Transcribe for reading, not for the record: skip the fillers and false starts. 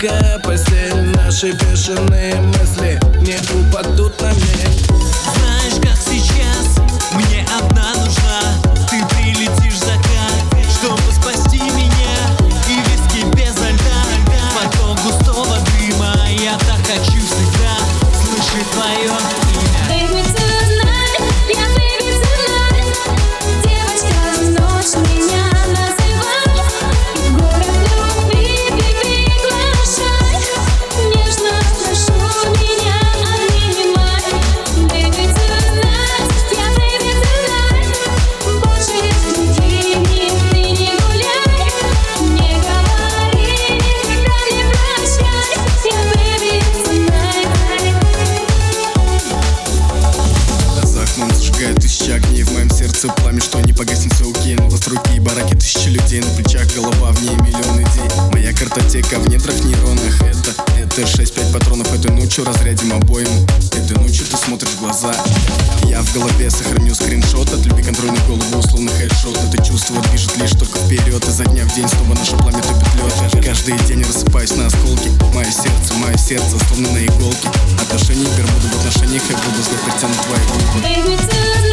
мягкая постель, наши бешеные мысли не упадут на мель. Знаешь, как сейчас, мне одна нужна. Ты прилетишь в закат, чтобы спасти меня. И виски без льда, поток густого дыма. Я так хочу всегда слышать твое имя. Take me tonight, yeah, baby, tonight. Девочка, ночь меня называй. Город любви, приглашай. Нежно прошу меня, обнимай. Baby, tonight, yeah, baby, tonight. Больше с другими ты не гуляй. Не говори, никогда не прощай. Yeah, baby, tonight. За окном зажигает тысячи огней. В моем сердце пламя, что не погаснет, все окей. Новостройки и бараки, тысячи людей. На плечах голова, в ней миллион идей. Моя картотека в недрах нейронах. Это 6-5 патронов. Этой ночью разрядим обоим. Этой ночью ты смотришь в глаза. Я в голове сохраню скриншот. От любви контрольной головы, условно хэдшот. Это чувство движет лишь только вперед. Изо дня в день снова наше пламя топит лед. Каждый день рассыпаюсь на осколки. Мое сердце словно на иголке. Отношения Бермуды в отношениях, я буду знать, притянут твои губы. Take me tonight.